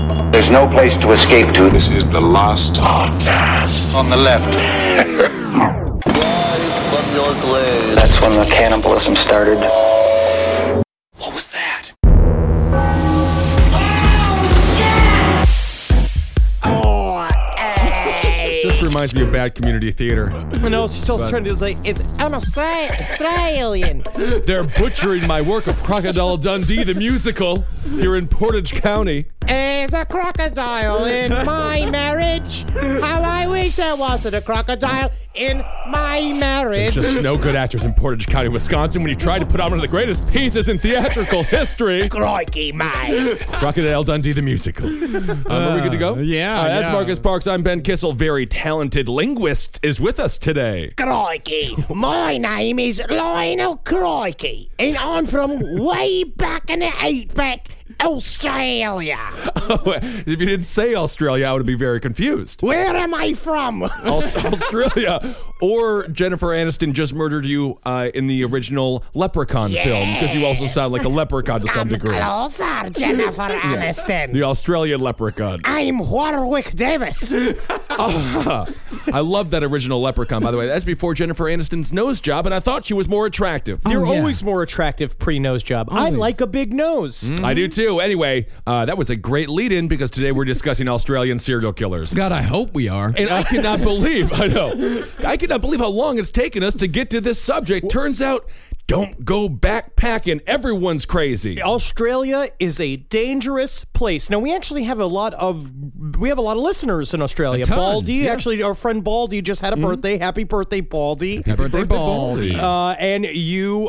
There's no place to escape to. This is the last podcast. On the left. That's when the cannibalism started. What was that? Just reminds me of bad community theater. No, she's still trying to like, I'm Australian. They're butchering my work of Crocodile Dundee, the musical, here in Portage County. There's a crocodile in my marriage. How I wish there wasn't a crocodile in my marriage. Just no good actors in Portage County, Wisconsin, when you try to put on one of the greatest pieces in theatrical history. Crikey, mate. Crocodile Dundee, the musical. Are we good to go? Yeah. That's Marcus Parks. I'm Ben Kissel. Very talented linguist is with us today. Crikey. My name is Lionel Crikey, and I'm from way back in the 8-pack, Australia. If you didn't say Australia, I would be very confused. Where am I from? Australia. Or Jennifer Aniston just murdered you in the original Leprechaun film, because you also sound like a leprechaun to some degree. Closer, Jennifer Aniston. The Australian Leprechaun. I'm Warwick Davis. I love that original Leprechaun, by the way. That's before Jennifer Aniston's nose job, and I thought she was more attractive. You're always more attractive pre-nose job. I like a big nose. I do too. Anyway, that was a great lead-in, because today we're discussing Australian serial killers. God, I hope we are. And I cannot believe how long it's taken us to get to this subject. Turns out, don't go backpacking. Everyone's crazy. Australia is a dangerous place. Now, we actually have a lot of listeners in Australia. A ton, Baldy, yeah. Actually, our friend Baldy just had a birthday. Happy birthday, Baldy. Happy birthday, Baldy. And you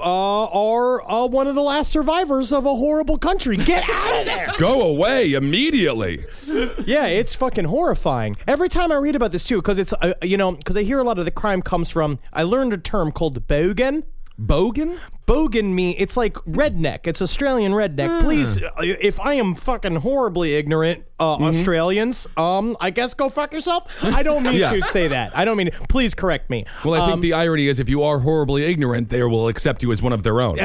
are one of the last survivors of a horrible country. Get out of there. Go away immediately. Yeah, it's fucking horrifying. Every time I read about this, too, because it's, because I hear a lot of the crime comes from, I learned a term called bogan. Bogan? Bogan it's like redneck. It's Australian redneck. Please, if I am fucking horribly ignorant, Australians, I guess go fuck yourself. I don't mean to say that. I don't mean, please correct me. Well, I think the irony is if you are horribly ignorant, they will accept you as one of their own.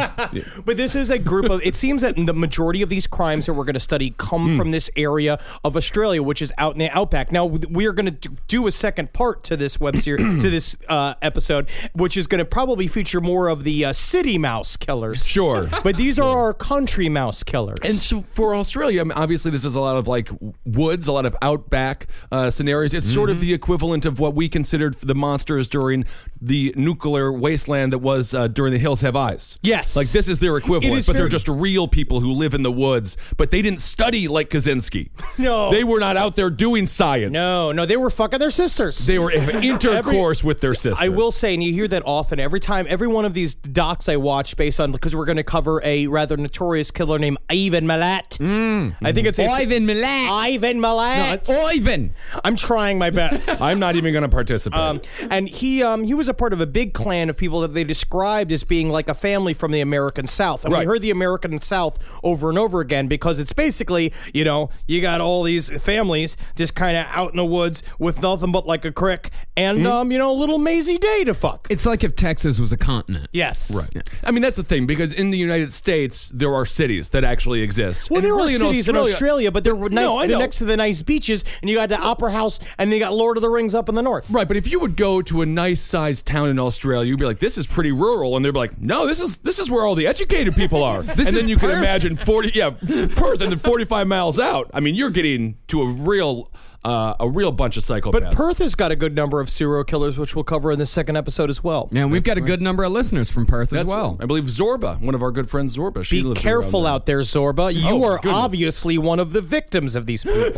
But this is a group of, it seems that the majority of these crimes that we're going to study come from this area of Australia, which is out in the outback. Now, we are going to do a second part to this web series, to this episode, which is going to probably feature more of the city mouse killers. Sure. But these are our country mouse killers. And so for Australia, obviously this is a lot of like woods, a lot of outback scenarios. It's sort of the equivalent of what we considered the monsters during the nuclear wasteland that was during The Hills Have Eyes. Yes. Like this is their equivalent, but they're just real people who live in the woods, but they didn't study like Kaczynski. No. They were not out there doing science. No, they were fucking their sisters. They were in intercourse with their sisters. I will say, and you hear that often, every one of these docs I watch based on, because we're going to cover a rather notorious killer named Ivan Milat. I think it's Ivan Milat. Ivan Milat. No, it's Ivan. I'm trying my best. I'm not even going to participate. And he was a part of a big clan of people that they described as being like a family from the American South. And we heard the American South over and over again because it's basically, you got all these families just kind of out in the woods with nothing but like a crick and, a little mazy day to fuck. It's like if Texas was a continent. Yes. Right. Yeah. I mean, that's the thing, because in the United States, there are cities that actually exist. Well, and there really are cities in Australia, but they're next to the nice beaches, and you got the Opera House, and you got Lord of the Rings up in the north. Right, but if you would go to a nice-sized town in Australia, you'd be like, this is pretty rural, and they'd be like, no, this is where all the educated people are. And then you can imagine Perth, and then 45 miles out. I mean, you're getting to a real bunch of psychopaths. But Perth has got a good number of serial killers, which we'll cover in the second episode as well. Yeah, and we've got a good number of listeners from Perth as well. I believe Zorba, one of our good friends, Zorba. She Be lives careful out there, Zorba. You are obviously one of the victims of these people.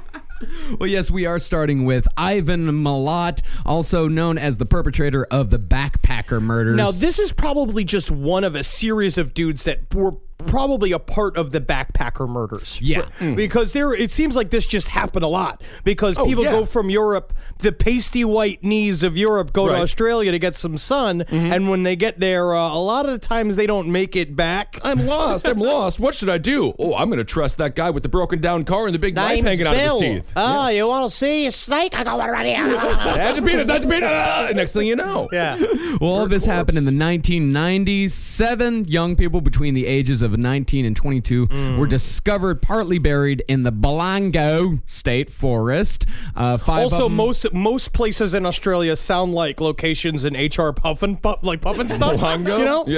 Well, yes, we are starting with Ivan Milat, also known as the perpetrator of the backpacker murders. Now, this is probably just one of a series of dudes that were probably a part of the backpacker murders. Yeah. Because it seems like this just happened a lot. Because people go from Europe, the pasty white knees of Europe go to Australia to get some sun, and when they get there, a lot of the times they don't make it back. I'm lost. What should I do? Oh, I'm going to trust that guy with the broken down car and the big knife hanging out of his teeth. Oh, you want to see a snake? I got one right here. That's a peanut. Next thing you know. Yeah. Well, all this happened in the 1990s. 7 young people between the ages of of 19 and 22 were discovered partly buried in the Balango State Forest. Also, most places in Australia sound like locations in HR Puffin stuff. Balango? You know?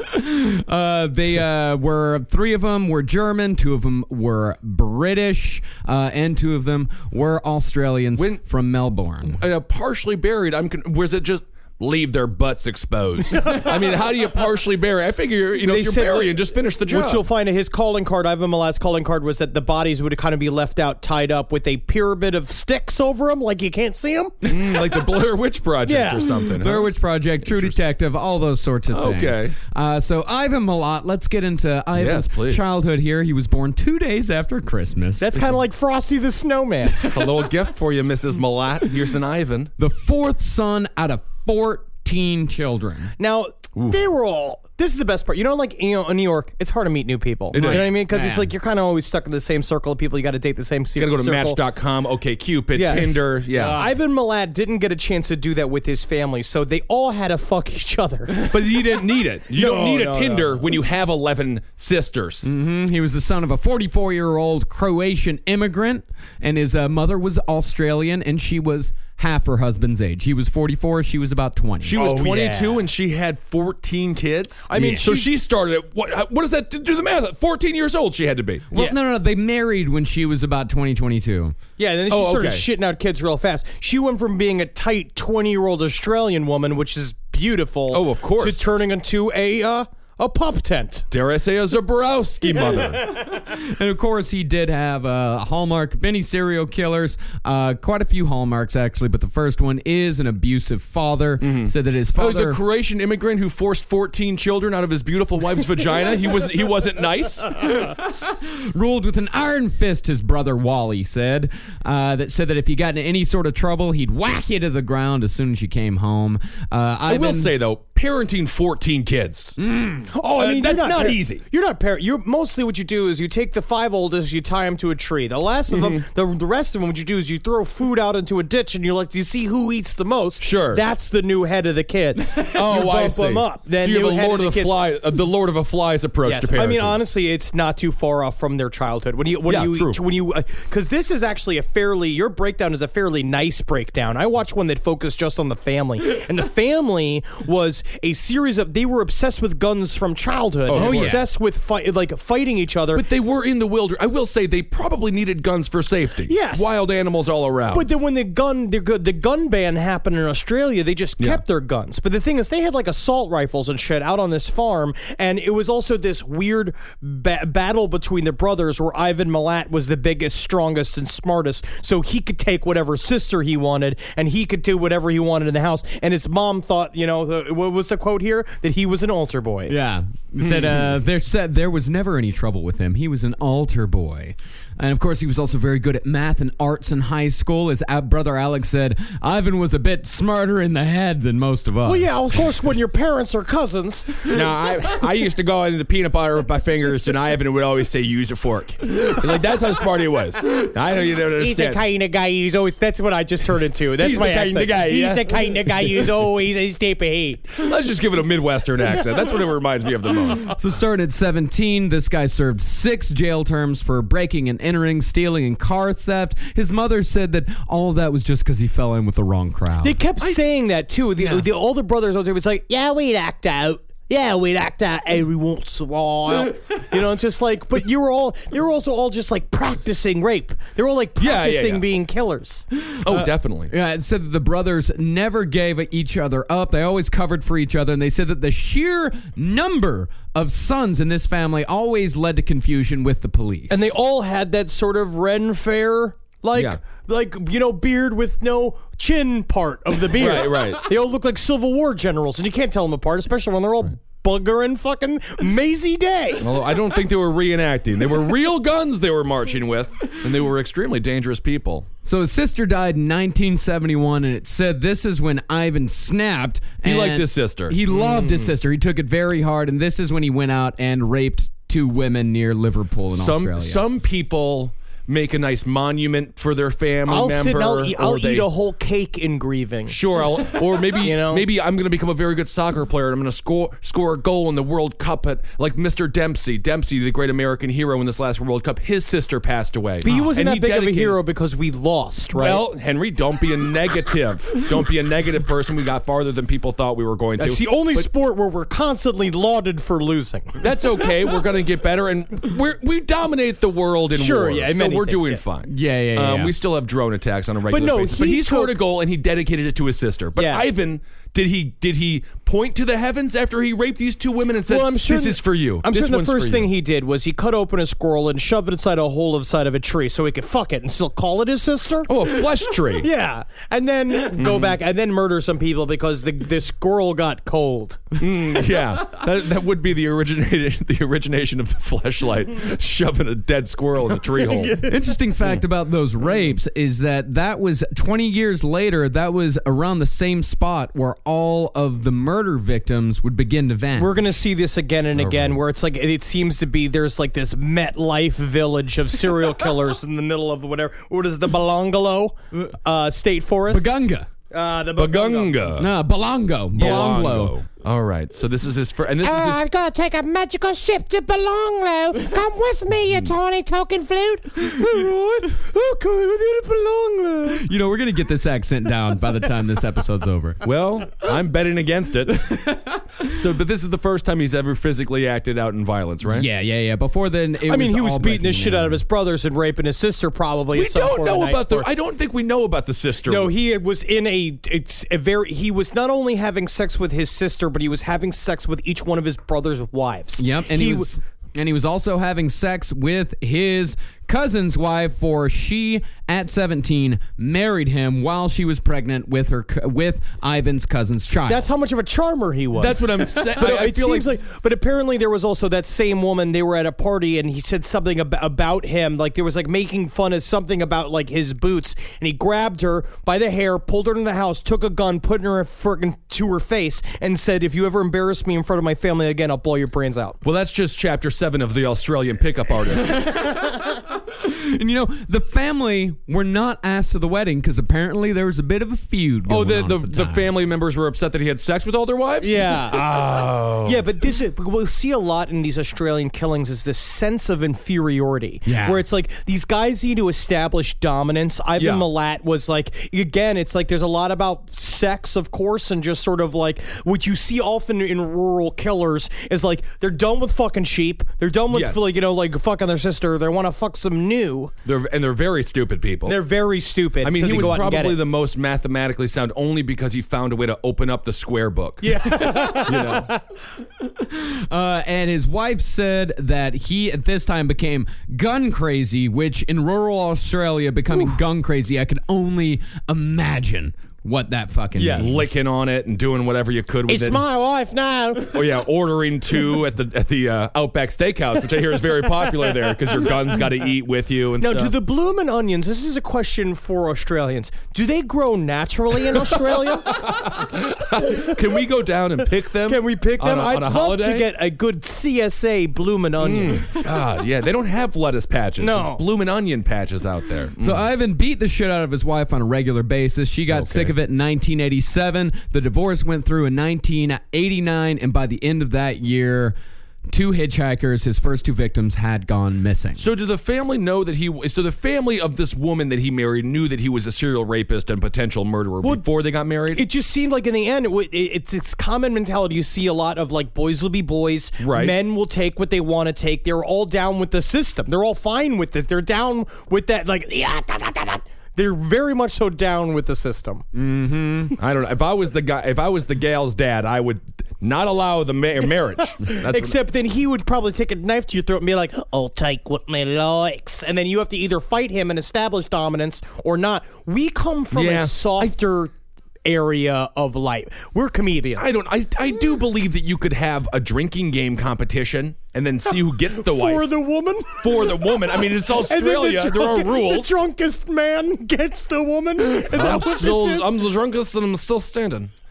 Yeah. They were 3 of them were German, 2 of them were British, and 2 of them were Australians from Melbourne. Partially buried. Was it just leave their butts exposed? I mean, how do you partially bury? I figure, if you're burying, just finish the job. What you'll find in his calling card, Ivan Milat's calling card, was that the bodies would kind of be left out, tied up with a pyramid of sticks over them, like you can't see them. Like the Blair Witch Project or something. Blair Witch Project, True Detective, all those sorts of things. Okay. So Ivan Milat, let's get into Ivan's childhood here. He was born 2 days after Christmas. That's kind of like Frosty the Snowman. It's a little gift for you, Mrs. Milat. Here's an Ivan. The 4th son out of 14 children. Now, they were all... This is the best part. In New York, it's hard to meet new people. You know what I mean? Because it's like you're kind of always stuck in the same circle of people. You got to date the same circle. You got to go to Match.com, OkCupid, Tinder. Yeah. Ivan Milat didn't get a chance to do that with his family, so they all had to fuck each other. But you didn't need it. You don't need a Tinder when you have 11 sisters. Mm-hmm. He was the son of a 44-year-old Croatian immigrant, and his mother was Australian, and she was half her husband's age. He was 44, she was about 20. She was 22 and she had 14 kids? I mean, so she started at, what does that do the math? 14 years old she had to be. Well, no, they married when she was about 22. Yeah, and then she started shitting out kids real fast. She went from being a tight 20-year-old Australian woman, which is beautiful. Oh, of course. To turning into a pup tent. Dare I say a Zabrowski mother. And of course, he did have Hallmark, many serial killers, quite a few Hallmarks actually, but the first one is an abusive father. Said that his father... the Croatian immigrant who forced 14 children out of his beautiful wife's vagina, he wasn't nice? Ruled with an iron fist, his brother Wally said. That said that if you got into any sort of trouble, he'd whack you to the ground as soon as you came home. I will say, though, parenting 14 kids... Oh, I mean, that's not easy. You're not You're mostly what you do is you take the 5 oldest, you tie them to a tree. The last of them, the rest of them, what you do is you throw food out into a ditch, and you see who eats the most. Sure, that's the new head of the kids. Oh, I see. Them up. Then so you have the Lord of the Flies approach to parenting. I mean, honestly, it's not too far off from their childhood. Because this is actually your breakdown is a fairly nice breakdown. I watched one that focused just on the family, and the family was a series of. They were obsessed with guns from childhood. Obsessed with fighting each other. But they were in the wilderness. I will say they probably needed guns for safety. Yes. Wild animals all around. But then when the gun ban happened in Australia, they just kept their guns. But the thing is, they had like assault rifles and shit out on this farm, and it was also this weird battle between the brothers where Ivan Milat was the biggest, strongest, and smartest, so he could take whatever sister he wanted, and he could do whatever he wanted in the house. And his mom thought, what was the quote here? That he was an altar boy. Yeah. Said there was never any trouble with him. He was an altar boy. And of course, he was also very good at math and arts in high school. His brother Alex said, Ivan was a bit smarter in the head than most of us. Well, yeah, of course, when your parents are cousins. No, I used to go into the peanut butter with my fingers, and Ivan would always say, use a fork. That's how smart he was. I know you don't understand. He's the kind of guy who's always, that's what I just turned into. That's my accent. Kind of guy, He's the kind of guy who's always a step ahead. Let's just give it a Midwestern accent. That's what it reminds me of the most. So starting at 17, this guy served 6 jail terms for breaking and entering, stealing, and car theft. His mother said that all of that was just because he fell in with the wrong crowd. They kept saying that too. The older brothers, it was like, yeah, we'd act out. Yeah, we'd act out every once in a while. Just like, but they were also all just like practicing rape. They were all like practicing being killers. Oh, definitely. Yeah, it said that the brothers never gave each other up. They always covered for each other, and they said that the sheer number of sons in this family always led to confusion with the police. And they all had that sort of Ren Fair beard with no chin part of the beard. Right. They all look like Civil War generals, and you can't tell them apart, especially when they're all buggering fucking Maisie Day. Although I don't think they were reenacting. They were real guns they were marching with, and they were extremely dangerous people. So his sister died in 1971, and it said this is when Ivan snapped. He liked his sister. He loved his sister. He took it very hard, and this is when he went out and raped 2 women near Liverpool in Australia. Some people make a nice monument for their family I'll member. sit and I'll they- eat a whole cake in grieving. Sure, or maybe maybe I'm going to become a very good soccer player and I'm going to score a goal in the World Cup at like Mr. Dempsey, the great American hero in this last World Cup. His sister passed away. But he wasn't And that big of a dedicated- hero because we lost, right? Well, Henry, don't be a negative. Don't be a negative person. We got farther than people thought we were going to. That's the only sport where we're constantly lauded for losing. That's okay. We're going to get better, and we dominate the world in Sure, wars, yeah, in so many we're things, doing yeah. fine. Yeah. We still have drone attacks on a regular no, basis. But he he scored a took- goal, and he dedicated it to his sister. But Yeah. Ivan, did he point to the heavens after he raped these two women and said, Well, I'm sure this is for you? I'm This sure the one's for first you." thing he did was he cut open a squirrel and shoved it inside a hole inside of a tree so he could fuck it and still call it his sister. Oh, a flesh tree. Yeah, and then go back and then murder some people because the squirrel got cold. Yeah, that would be the origination of the fleshlight, shoving a dead squirrel in a tree hole. Interesting fact about those rapes is that was 20 years later. That was around the same spot where all of the murder victims would begin to vanish. We're gonna see this again and again, where it's like it seems to be there's like this MetLife village of serial killers in the middle of whatever. What is the Belongolo State Forest? Bagunga. The Bagunga. No, Belongo. Belonglo. All right, so this is his first, and this is his. I've got to take a magical ship to Belonglo. Come with me, you tiny token flute. All right. Okay, we're going to Belonglo. You know, we're going to get this accent down by the time this episode's over. Well, I'm betting against it. But this is the first time he's ever physically acted out in violence, right? Yeah. Before then, it I mean, he was all beating the breaking shit down. out of his brothers and raping his sister, probably. We at some don't point know of about night. I don't think we know about the sister. No, he was in he was not only having sex with his sister, but he was having sex with each one of his brother's wives. Yep, and he was also having sex with his cousin's wife, for she at 17 married him while she was pregnant with Ivan's cousin's child. That's how much of a charmer he was. That's what I'm saying. But I it feel seems like, but apparently there was also that same woman. They were at a party and he said something about him. Like there was like making fun of something about like his boots, and he grabbed her by the hair, pulled her into the house, took a gun, put it in her friggin' to her face, and said, "If you ever embarrass me in front of my family again, I'll blow your brains out." Well, that's just chapter 7 of the Australian Pickup Artist. And you know, the family were not asked to the wedding because apparently there was a bit of a feud going on at the time. family members were upset that he had sex with all their wives? Yeah. Oh. Yeah, but we'll see a lot in these Australian killings is this sense of inferiority. Yeah. Where it's like these guys need to establish dominance. Ivan Milat was like, again, it's like there's a lot about sex, of course, and just sort of like what you see often in rural killers is like they're done with fucking sheep. They're done with like fucking their sister. They want to fuck some new. They're very stupid people. They're very stupid. I mean, so he they was go out and get probably it. the most mathematically sound only because he found a way to open up the square book. Yeah. And his wife said that he at this time became gun crazy, which in rural Australia, becoming gun crazy, I could only imagine what that fucking means. Licking on it and doing whatever you could with It's it. my wife now. Oh yeah, ordering two at the Outback Steakhouse, which I hear is very popular there because your gun's got to eat with you and Now, stuff. do the bloomin' onions, this is a question for Australians, do they grow naturally in Australia? Can we go down and pick them? Can we pick them? on I'd a love holiday? to get a good CSA bloomin' onion. God, yeah, they don't have lettuce patches. No. It's bloomin' onion patches out there. So Ivan beat the shit out of his wife on a regular basis. She got sick of it in 1987. The divorce went through in 1989, and by the end of that year, 2 hitchhikers, his first 2 victims, had gone missing. So do the family know that so the family of this woman that he married knew that he was a serial rapist and potential murderer before they got married? It just seemed like in the end, it's common mentality. You see a lot of like boys will be boys. Right. Men will take what they want to take. They're all down with the system. They're all fine with it. They're down with that. Like, they're very much so down with the system. I don't know. If I was the gal's dad, I would not allow the marriage. That's Except then he would probably take a knife to your throat and be like, I'll take what me likes. And then you have to either fight him and establish dominance or not. We come from a softer area of life. We're comedians. I do believe that you could have a drinking game competition and then see who gets the wife. For the woman? For the woman. I mean, it's Australia. There are rules. The drunkest man gets the woman. Is that what this is? I'm the drunkest and I'm still standing.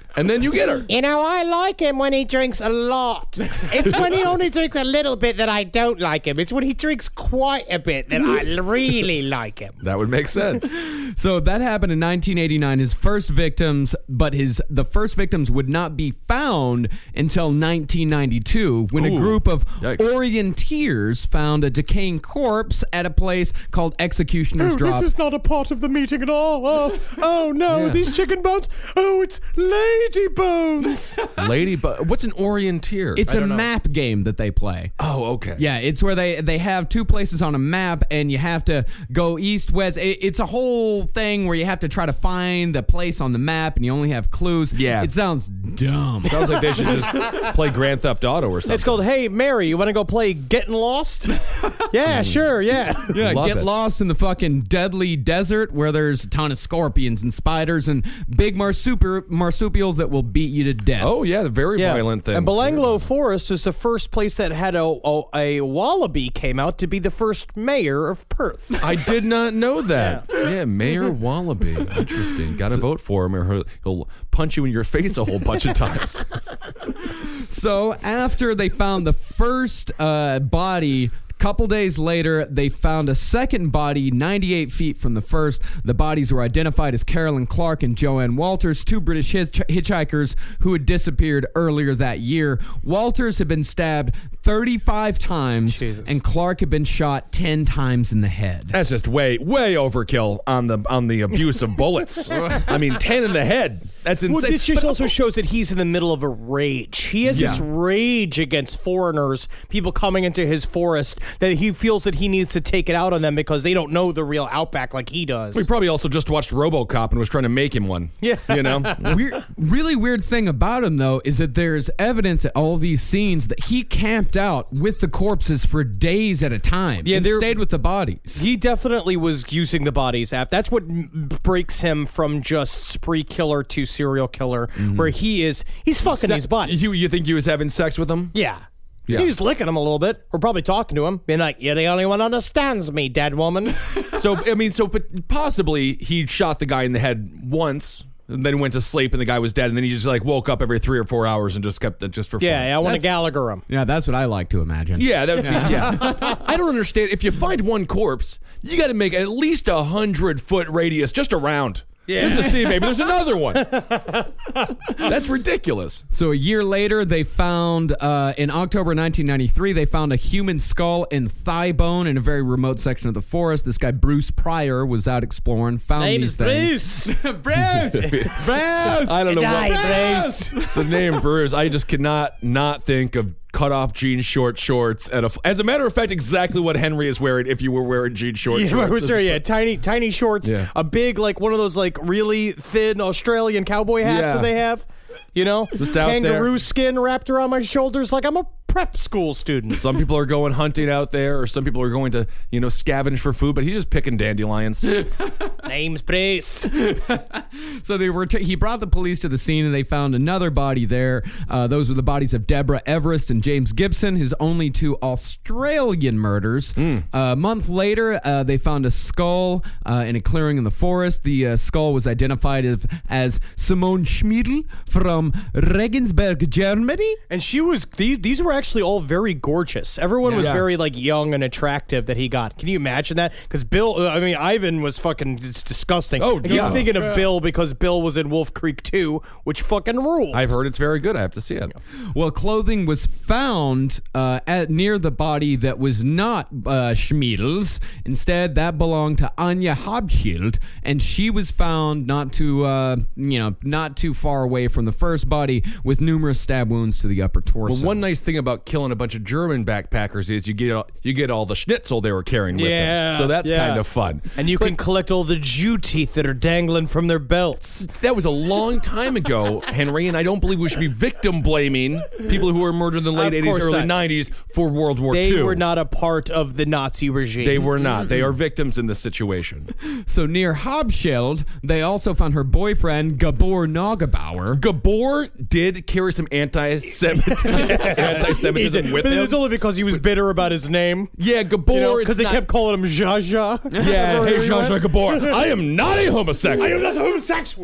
and then you get her. You know, I like him when he drinks a lot. It's when he only drinks a little bit that I don't like him. It's when he drinks quite a bit that I really like him. That would make sense. So that happened in 1989. His first victims, but the first victims would not be found until 1992 when a group of orienteers found a decaying corpse at a place called Executioner's Drop. This is not a part of the meeting at all. Oh no, these chicken bones. Oh, it's lady bones. What's an orienteer? It's a map game that they play. Oh, okay. Yeah, it's where they have two places on a map and you have to go east, west. It's a whole thing where you have to try to find the place on the map and you only have clues. Yeah. It sounds dumb. Sounds like they should just play Grand Theft Auto or something. It's called, hey, Mary, you want to go play Getting Lost? Yeah, sure, yeah. Yeah, Love get it. lost in the fucking deadly desert where there's a ton of scorpions and spiders and big marsupials that will beat you to death. Oh, yeah, the very violent thing. And Belanglo Forest was the first place that had a wallaby came out to be the first mayor of Perth. I did not know that. Yeah, Mayor Wallaby. Interesting. Got to vote for him or he'll punch you in your face a whole bunch of times. So after they found the first body, couple days later, they found a second body 98 feet from the first. The bodies were identified as Carolyn Clark and Joanne Walters, two British hitchhikers who had disappeared earlier that year. Walters had been stabbed 35 times, and Clark had been shot 10 times in the head. That's just way overkill on the abuse of bullets. I mean, 10 in the head. That's insane. Well, this just also shows that he's in the middle of a rage. He has this rage against foreigners, people coming into his forest, that he feels that he needs to take it out on them because they don't know the real outback like he does. We probably also just watched RoboCop and was trying to make him one. Yeah. You know? Really weird thing about him, though, is that there's evidence at all these scenes that he camped out with the corpses for days at a time. Yeah, and stayed with the bodies. He definitely was using the bodies. That's what breaks him from just spree killer to serial killer, where he's fucking his bodies. You think he was having sex with them? Yeah. Yeah. He was licking him a little bit. We're probably talking to him, being like, "You're the only one who understands me, dead woman." But possibly he shot the guy in the head once, and then went to sleep, and the guy was dead, and then he just like woke up every 3 or 4 hours and just kept it just for fun. Yeah, I want to Gallagher him. Yeah, that's what I like to imagine. Yeah, that would be, yeah. I don't understand. If you find one corpse, you got to make at least 100-foot radius just around. Yeah. Just to see maybe there's another one. That's ridiculous. So a year later, they found, in October 1993, they found a human skull and thigh bone in a very remote section of the forest. This guy, Bruce Pryor, was out exploring, found these things. Bruce! Bruce! I don't know Bruce! The name Bruce. I just cannot not think of cut off jean shorts and as a matter of fact, exactly what Henry is wearing if you were wearing jean shorts. Tiny shorts, a big like one of those like really thin Australian cowboy hats that they have. You know, just out kangaroo there. Skin wrapped around my shoulders like I'm a prep school student. Some people are going hunting out there, or some people are going to, scavenge for food, but he's just picking dandelions. Name's Bruce. So he brought the police to the scene, and they found another body there. Those were the bodies of Deborah Everest and James Gibson, his only two Australian murders. A month later, they found a skull in a clearing in the forest. The skull was identified as Simone Schmiedl from Regensburg, Germany. And she was, these were actually all very gorgeous. Everyone was very like young and attractive that he got. Can you imagine that? Because Ivan was fucking, it's disgusting. Oh, yeah. I'm thinking of Bill because Bill was in Wolf Creek 2, which fucking ruled. I've heard it's very good. I have to see it. Well, clothing was found near the body that was not Schmiedl's. Instead, that belonged to Anja Habschild, and she was found not too far away from the first body with numerous stab wounds to the upper torso. Well, one nice thing about killing a bunch of German backpackers is you get all the schnitzel they were carrying with them. So that's kind of fun. And you can collect all the Jew teeth that are dangling from their belts. That was a long time ago, Henry, and I don't believe we should be victim blaming people who were murdered in the late 80s, early 90s for World War II. They were not a part of the Nazi regime. They were not. They are victims in this situation. So near Habschild, they also found her boyfriend, Gabor Neugebauer. Gabor did carry some anti-Semitic anti-Semitism with but him. it's only because he was bitter about his name. Yeah, Gabor. Because they kept calling him Zsa Zsa. Yeah, hey, Zsa Zsa Gabor. I am not a homosexual. I am not a homosexual.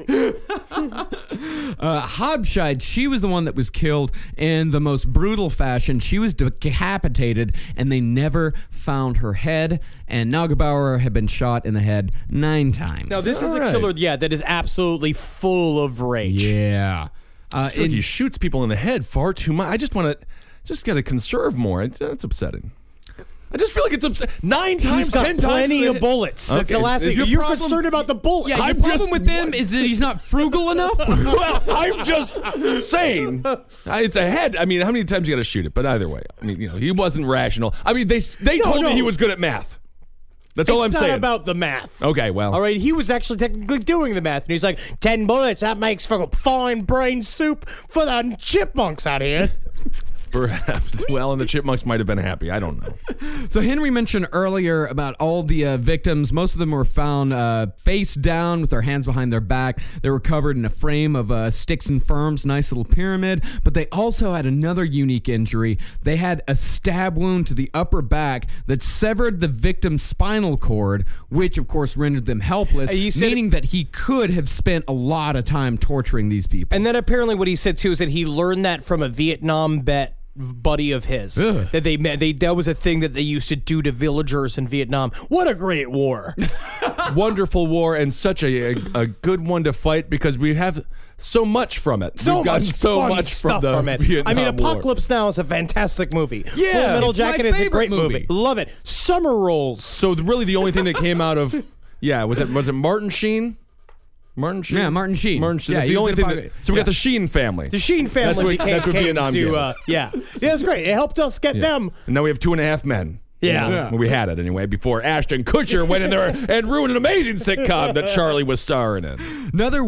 Habshide, she was the one that was killed in the most brutal fashion. She was decapitated, and they never found her head. And Neugebauer had been shot in the head 9 times. Now, this is a killer, that is absolutely full of rage. Yeah. He shoots people in the head far too much. I just got to conserve more. It's upsetting. I just feel like it's upsetting. 9 times, He's got 10 times. plenty of bullets. That's the last thing. You're concerned about the bullets. Yeah, your problem with him is that he's not frugal enough. Well, I'm just saying. It's a head. I mean, how many times you got to shoot it? But either way, I mean, he wasn't rational. I mean, they told me he was good at math. That's all I'm saying. It's not about the math. Okay, well. All right, he was actually technically doing the math. And he's like, 10 bullets, that makes for fine brain soup for the chipmunks out here. Perhaps. Well, and the chipmunks might have been happy. I don't know. So Henry mentioned earlier about all the victims. Most of them were found face down with their hands behind their back. They were covered in a frame of sticks and ferns, nice little pyramid. But they also had another unique injury. They had a stab wound to the upper back that severed the victim's spinal cord, which of course rendered them helpless, meaning that he could have spent a lot of time torturing these people. And then apparently what he said too is that he learned that from a Vietnam vet buddy of his. Ugh. That that was a thing that they used to do to villagers in Vietnam. What a great war. Wonderful war, and such a good one to fight because we have so much from it. So We've gotten much so fun much stuff from the it. Vietnam I mean, War. Apocalypse Now is a fantastic movie. Yeah, Full Metal it's my Jacket is a favorite great movie. movie. Love it. Summer Rolls. So really, the only thing that came out of was it Martin Sheen? Martin Sheen? Yeah, Martin Sheen. Martin Sheen. Yeah, That's he the was only in thing. Apocalypse. So we got the Sheen family. The Sheen family that's what came Vietnam to, gives. yeah, it's great. It helped us get them. And now we have 2.5 Men. Yeah. Well, we had it anyway before Ashton Kutcher went in there and ruined an amazing sitcom that Charlie was starring in. Another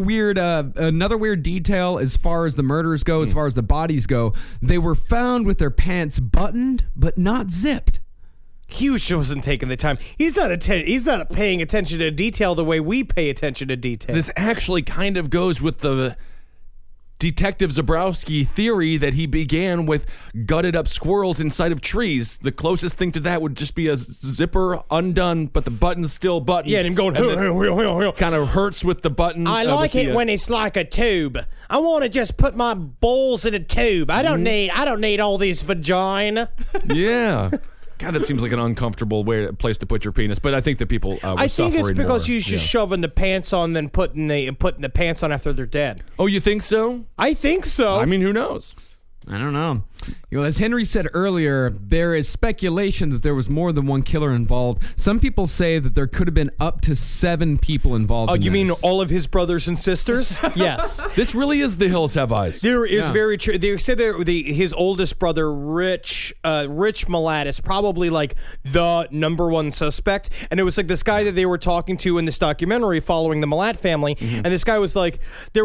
weird detail as far as the murders go, as far as the bodies go, they were found with their pants buttoned but not zipped. Hughes wasn't taking the time. He's not paying attention to detail the way we pay attention to detail. This actually kind of goes with the Detective Zabrowski theory that he began with gutted up squirrels inside of trees. The closest thing to that would just be a zipper undone, but the button's still buttoned. Yeah, and him going, kind of hurts with the button. I like it when it's like a tube. I want to just put my balls in a tube. I don't need all these vagina. Yeah. God, that seems like an uncomfortable place to put your penis. But I think that people were I think it's because more. he's just shoving the pants on, then putting the pants on after they're dead. Oh, you think so? I think so. I mean, who knows? I don't know. As Henry said earlier, there is speculation that there was more than one killer involved. Some people say that there could have been up to 7 people involved. Oh, in you this. mean all of his brothers and sisters? Yes. This really is The Hills Have Eyes. There is very true. They said his oldest brother, Rich Malat, is probably like the number one suspect. And it was like this guy that they were talking to in this documentary following the Malat family. Mm-hmm. And this guy was like,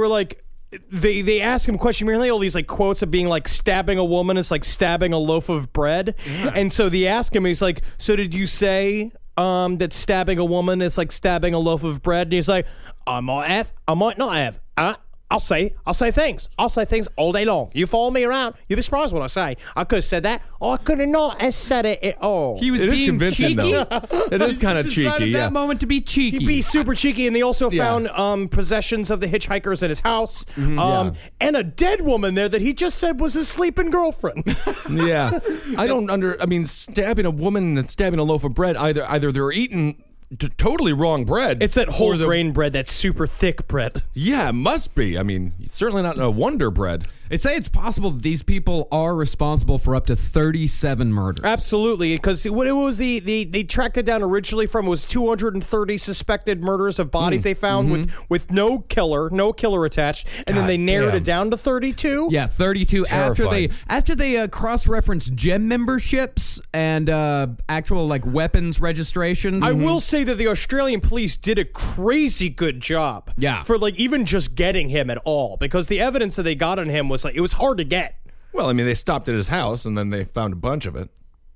they asked him a question, mainly all these like quotes of being like stabbing a woman is like stabbing a loaf of bread. Yeah. And so they asked him, he's like, so did you say that stabbing a woman is like stabbing a loaf of bread? And he's like, I might have, I might not have. I'll say things. I'll say things all day long. You follow me around, you'll be surprised what I say. I could have said that, or I could have not have said it at all. He was being convincing, cheeky. though. It is kind of cheeky. Decided that moment to be cheeky. He'd be super cheeky, and they also found possessions of the hitchhikers at his house, and a dead woman there that he just said was his sleeping girlfriend. Yeah, I mean, stabbing a woman and stabbing a loaf of bread. Either they're eating totally wrong bread. It's that whole grain bread, that super thick bread. Yeah, it must be. I mean, it's certainly not a Wonder Bread. They say it's possible that these people are responsible for up to 37 murders. Absolutely, because what it was, they tracked it down originally from was 230 suspected murders of bodies they found with no killer attached, and then they narrowed it down to 32. Yeah, 32 Terrifying. after they cross-referenced gym memberships and actual like weapons registrations. I will say that the Australian police did a crazy good job. Yeah. For like even just getting him at all, because the evidence that they got on him was like, it was hard to get. Well, I mean, they stopped at his house and then they found a bunch of it.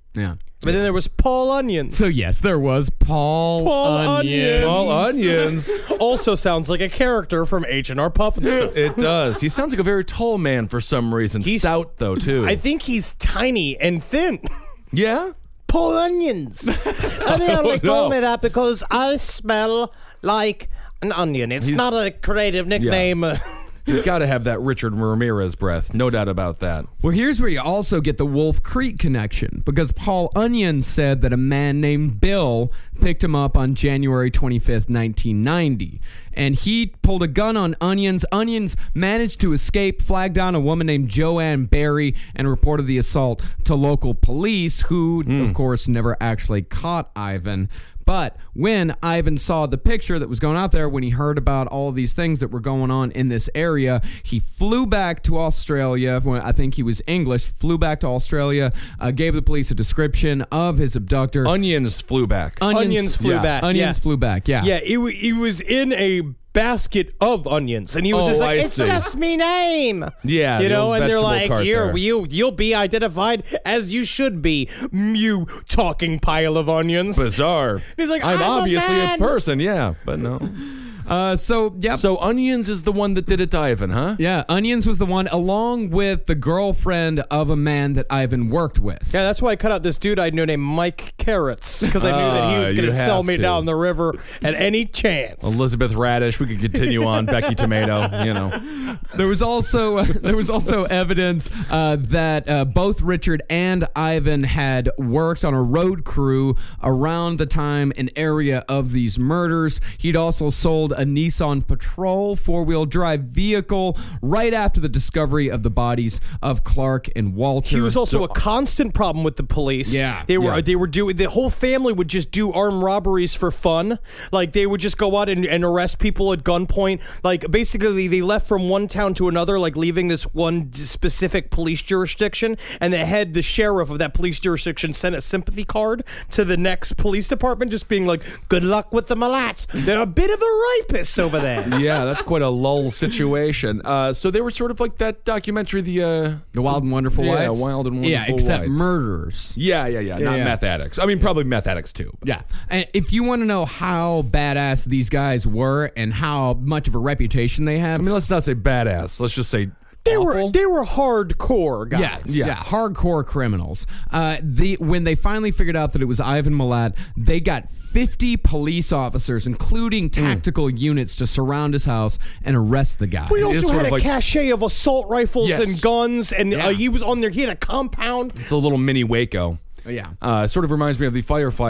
Yeah. But then there was Paul Onions. So yes, there was Paul Onions. Paul Onions. Also sounds like a character from H&R Pufnstuf. It does. He sounds like a very tall man for some reason. He's stout, though, too. I think he's tiny and thin. Yeah? Paul Onions. And they only call me that because I smell like an onion. It's not a creative nickname. Yeah. He's got to have that Richard Ramirez breath. No doubt about that. Well, here's where you also get the Wolf Creek connection, because Paul Onions said that a man named Bill picked him up on January 25th, 1990. And he pulled a gun on Onions. Onions managed to escape, flagged down a woman named Joanne Barry, and reported the assault to local police, who, of course, never actually caught Ivan. But when Ivan saw the picture that was going out there, when he heard about all of these things that were going on in this area, he flew back to Australia. I think he was English, flew back to Australia, gave the police a description of his abductor. Onions flew back. Onions flew back. Onions flew back, yeah. Yeah, he was in a basket of onions, and he was just like, it's just me name. Yeah, you know, and they're like, here, you'll be identified as you should be, you talking pile of onions. Bizarre. He's like, I'm obviously a a person, yeah, but no. So Onions is the one that did it to Ivan, huh? Yeah, Onions was the one, along with the girlfriend of a man that Ivan worked with. Yeah, that's why I cut out this dude I knew named Mike Carrots, because I knew that he was going to sell me down the river at any chance. Elizabeth Radish, we could continue on. Becky Tomato, you know. There was also evidence that both Richard and Ivan had worked on a road crew around the time and area of these murders. He'd also sold a Nissan Patrol four-wheel drive vehicle right after the discovery of the bodies of Clark and Walter. He was also a constant problem with the police. Yeah. They were doing, the whole family would just do armed robberies for fun. Like, they would just go out and arrest people at gunpoint. Like, basically, they left from one town to another, like leaving this one specific police jurisdiction, and the sheriff of that police jurisdiction sent a sympathy card to the next police department, just being like, good luck with the mulats. They're a bit of a rapist over there. Yeah, that's quite a lull situation. So they were sort of like that documentary, the Wild and Wonderful Whites. Yeah, Wild and Wonderful Yeah, except Whites. murderers. Yeah, not meth addicts. I mean, probably meth addicts too. Yeah, and if you want to know how badass these guys were and how much of a reputation they had, I mean, let's not say badass. Let's just say They were hardcore guys. Yeah, hardcore criminals. When they finally figured out that it was Ivan Milat, they got 50 police officers, including tactical units, to surround his house and arrest the guy. We also had a cache of assault rifles and guns, and he was on there. He had a compound. It's a little mini Waco. Yeah. Sort of reminds me of the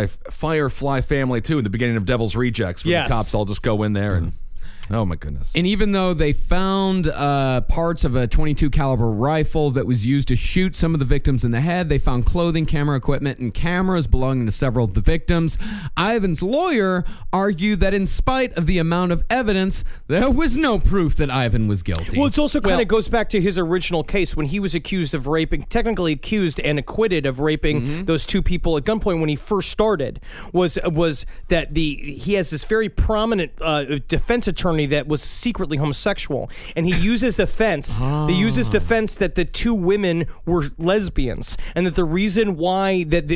Firefly family, too, in the beginning of Devil's Rejects, where the cops all just go in there and... Oh, my goodness. And even though they found parts of a .22 caliber rifle that was used to shoot some of the victims in the head, they found clothing, camera equipment, and cameras belonging to several of the victims. Ivan's lawyer argued that in spite of the amount of evidence, there was no proof that Ivan was guilty. Well, it's also kind of goes back to his original case when he was accused of raping, technically accused and acquitted of raping those two people at gunpoint when he first started, was that he has this very prominent defense attorney that was secretly homosexual, and he uses defense. They use his defense that the two women were lesbians, and that the reason why that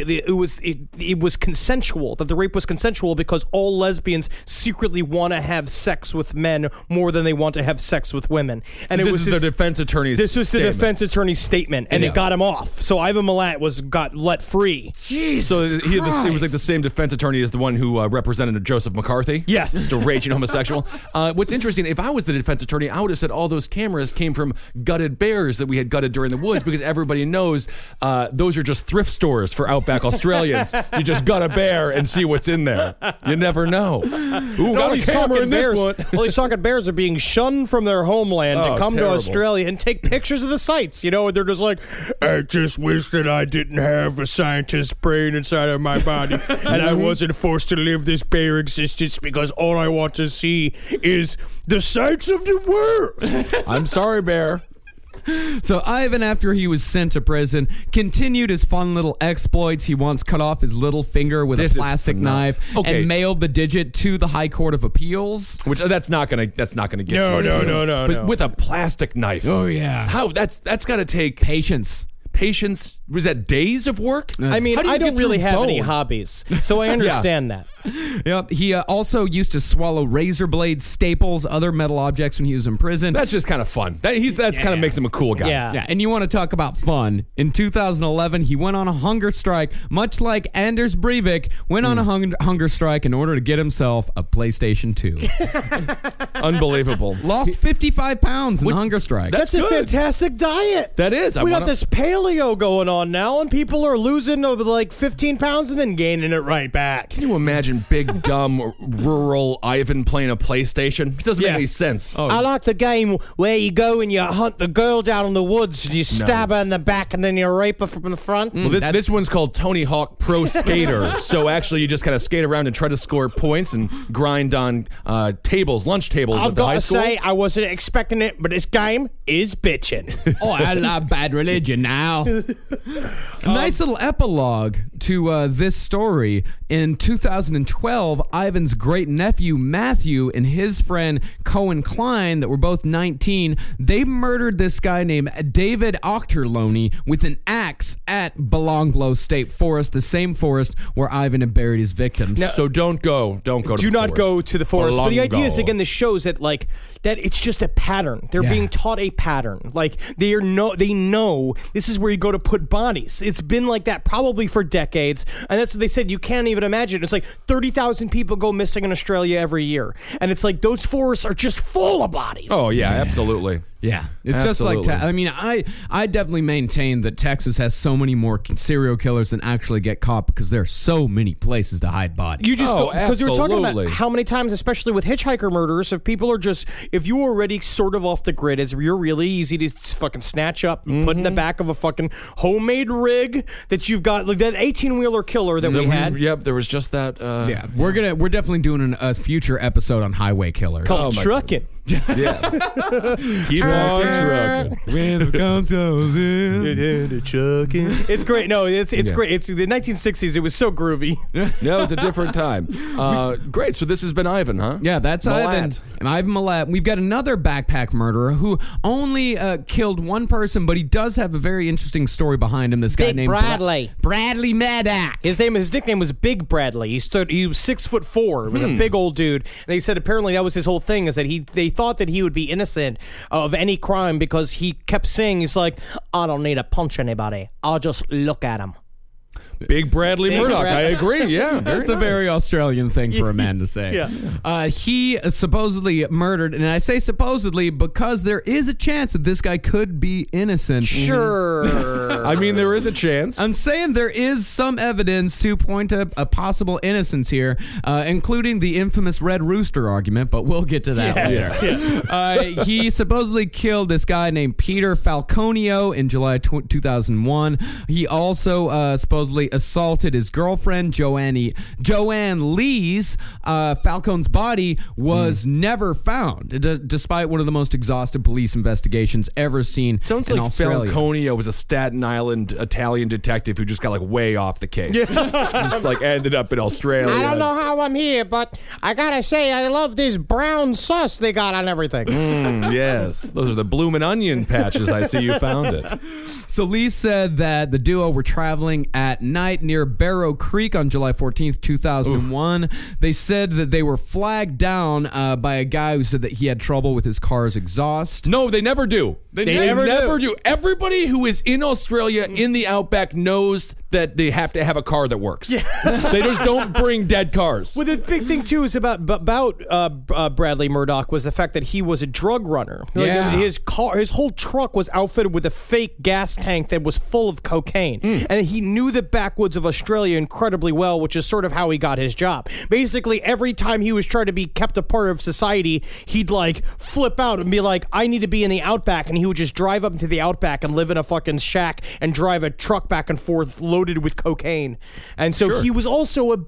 it was consensual, that the rape was consensual, because all lesbians secretly want to have sex with men more than they want to have sex with women. And this is the defense attorney's. This was the defense attorney's statement, and it got him off. So Ivan Milat got let free. Jesus, so it was like the same defense attorney as the one who represented Joseph McCarthy. Yes, the raging homosexual. What's interesting, if I was the defense attorney, I would have said all those cameras came from gutted bears that we had gutted during the woods, because everybody knows those are just thrift stores for outback Australians. You just gut a bear and see what's in there. You never know. Ooh, got a camera in this one. All these talking bears are being shunned from their homeland to come to Australia and take pictures of the sites. You know, and they're just like, I just wish that I didn't have a scientist's brain inside of my body and I wasn't forced to live this bear existence, because all I want to see is the sights of the world. I'm sorry, bear. So Ivan, after he was sent to prison, continued his fun little exploits. He once cut off his little finger with a plastic knife and mailed the digit to the High Court of Appeals. Which that's not gonna get No. But with a plastic knife. Oh yeah. How that's got to take patience. patience. Was that days of work? I mean, How do you I don't get through really have any bone? hobbies, so I understand that. Yep. He also used to swallow razor blades, staples, other metal objects when he was in prison. That's just kind of fun. That's kind of makes him a cool guy. Yeah. And you want to talk about fun. In 2011, he went on a hunger strike, much like Anders Breivik went on a hunger strike in order to get himself a PlayStation 2. Unbelievable. Lost 55 pounds in the hunger strike. That's a good. fantastic diet. That is. We got this paleo going on now, and people are losing like 15 pounds and then gaining it right back. Can you imagine big, dumb, rural Ivan playing a PlayStation? It doesn't make Yeah. any sense. I like the game where you go and you hunt the girl down in the woods and you stab her in the back and then you rape her from the front. Well, this one's called Tony Hawk Pro Skater. So actually, you just kind of skate around and try to score points and grind on lunch tables I've at the got high to school. say, I wasn't expecting it, but this game is bitching. Oh, I love Bad Religion now. A nice little epilogue to this story. In 2012, Ivan's great nephew Matthew and his friend Cohen Klein, that were both 19, they murdered this guy named David Ochterlony with an axe at Belonglo State Forest, the same forest where Ivan had buried his victims. So don't go to Do the not forest. go to the forest. But the idea is, Belongo. again, this shows that that it's just a pattern. They're being taught a pattern. Like they know this is where you go to put bodies. It's been like that probably for decades, and that's what they said. You can't even imagine. It's like 30,000 people go missing in Australia every year, and it's like those forests are just full of bodies. Oh, yeah, absolutely. Yeah, it's Absolutely. just like I definitely maintain that Texas has so many more serial killers than actually get caught because there are so many places to hide bodies. You just go Oh, because we were talking about absolutely. how many times, especially with hitchhiker murders, if people are just if you're already sort of off the grid, you're really easy to fucking snatch up and put in the back of a fucking homemade rig that you've got, like that 18-wheeler killer that we had. Yep, there was just that. Yeah, we're definitely doing a future episode on highway killers. Called my trucking. Yeah. Keep on trucking. When the gun goes in. It's great. No, it's great. It's the 1960s. It was so groovy. No, it's a different time. Great. So this has been Ivan, huh? Yeah, that's Milat. Ivan. And Ivan Milat. We've got another backpack murderer who only killed one person, but he does have a very interesting story behind him. This guy Big named Bradley. Bradley Maddock. His nickname was Big Bradley. He was 6'4". He was a big old dude. And they said apparently that was his whole thing, is that they thought that he would be innocent of any crime because he kept saying, he's like, I don't need to punch anybody. I'll just look at him. Big Bradley Big Murdoch. Bradley. I agree. Yeah. That's a very Australian thing for a man to say. Yeah. He supposedly murdered, and I say supposedly because there is a chance that this guy could be innocent. Sure. I mean, there is a chance. I'm saying there is some evidence to point to a possible innocence here, including the infamous Red Rooster argument, but we'll get to that later. He supposedly killed this guy named Peter Falconio in July 2001. He also supposedly assaulted his girlfriend, Joanne Lees. Falcone's body was never found, despite one of the most exhaustive police investigations ever seen Sounds in like Australia. Falconio was a Staten Island Italian detective who just got like way off the case. Just like ended up in Australia. I don't know how I'm here, but I gotta say, I love this brown sauce they got on everything. Yes, those are the bloomin' onion patches. I see you found it. So Lee said that the duo were traveling at night near Barrow Creek on July 14th, 2001. They said that they were flagged down by a guy who said that he had trouble with his car's exhaust. No, they never do. They never do. Everybody who is in Australia in the outback knows that they have to have a car that works. They just don't bring dead cars. Well, the big thing too is about Bradley Murdoch was the fact that he was a drug runner. Like, Yeah. his whole truck was outfitted with a fake gas tank that was full of cocaine, and he knew the backwoods of Australia incredibly well, which is sort of how he got his job. Basically, every time he was trying to be kept a part of society, he'd like flip out and be like, "I need to be in the outback," and he would just drive up into the outback and live in a fucking shack and drive a truck back and forth loaded with cocaine. And so he was also a bit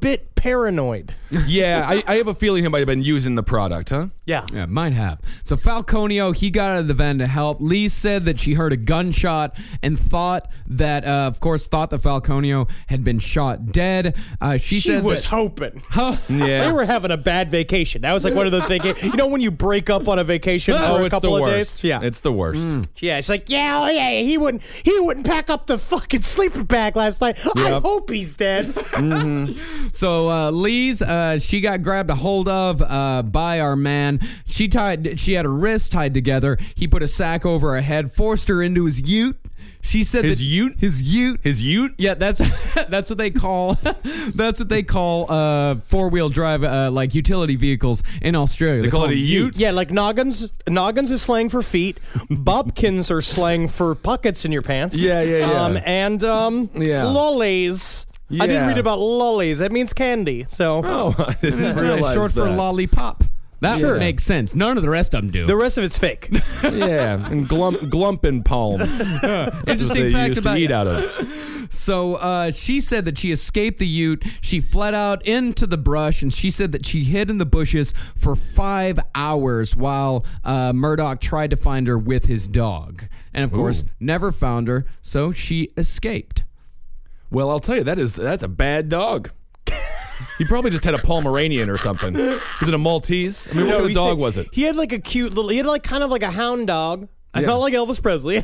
paranoid. Yeah, I have a feeling he might have been using the product, huh? Yeah. Yeah, might have. So Falconio, he got out of the van to help. Lee said that she heard a gunshot and thought that Falconio had been shot dead. She said was hoping. Yeah. They were having a bad vacation. That was like one of those vacations. You know when you break up on a vacation for a it's couple the of worst. days? Yeah. It's the worst. Yeah, it's like, he wouldn't pack up the fucking sleeper bag last night. I hope he's dead. So Lee's, she got grabbed a hold of by our man. She had her wrists tied together. He put a sack over her head, forced her into his ute. She said His ute? His ute. His ute? Yeah, that's what they call four-wheel drive like utility vehicles in Australia. They call it a them ute? Yeah, like noggins. Noggins is slang for feet. Bobkins are slang for pockets in your pants. Yeah. And lollies. I didn't Yeah. read about lollies. That means candy. So Oh, I didn't realize short for that. lollipop. That Sure. makes sense. None of the rest of them do. the rest of it's fake. Yeah, and glumpin' palms. Interesting they fact used about to eat out of. So she said that she escaped the ute. She fled out into the brush, and she said that she hid in the bushes for 5 hours while Murdoch tried to find her with his dog. And, of course, never found her, so she escaped. Well, I'll tell you, that's a bad dog. He probably just had a Pomeranian or something. Was it a Maltese? I mean, what kind of dog was it? He had like a cute little. He had like kind of like a hound dog. Yeah. Not like Elvis Presley.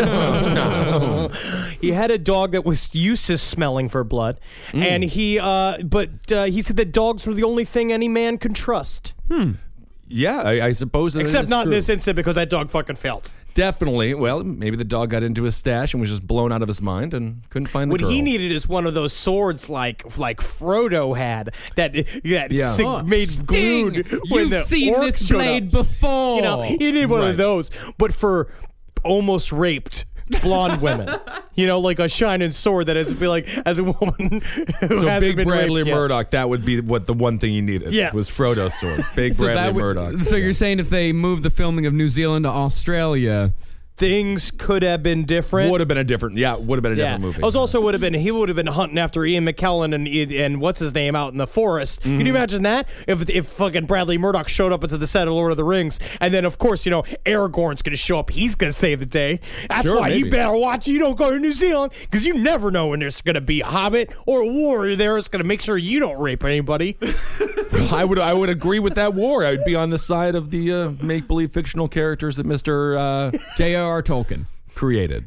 He had a dog that was used to smelling for blood, and he said that dogs were the only thing any man can trust. Yeah, I suppose that Except is not in true. this instant because that dog fucking failed. Definitely. Well, maybe the dog got into his stash and was just blown out of his mind and couldn't find the What girl. he needed is one of those swords like Frodo had that Yeah. made glued when the You've seen orc this showed blade up. before. You know, he needed one Right. of those, but for almost raped blonde women. You know, like a shining sword that has to be like as a woman who So hasn't Big been Bradley raped yet. Murdoch, that would be what the one thing he needed. Yes. Was Frodo's sword. Big So Bradley that would- Murdoch. So you're saying if they moved the filming of New Zealand to Australia, Things could have been different. would have been a different different movie. He would have been hunting after Ian McKellen and what's his name out in the forest. Can you imagine that? If fucking Bradley Murdoch showed up into the set of Lord of the Rings, and then of course Aragorn's gonna show up. He's gonna save the day. That's Sure, why you maybe. better watch. You don't go to New Zealand because you never know when there's gonna be a hobbit or a warrior there. It's gonna make sure you don't rape anybody. I would agree with that war. I would be on the side of the make believe fictional characters that Mr. J.R.R. Tolkien. created.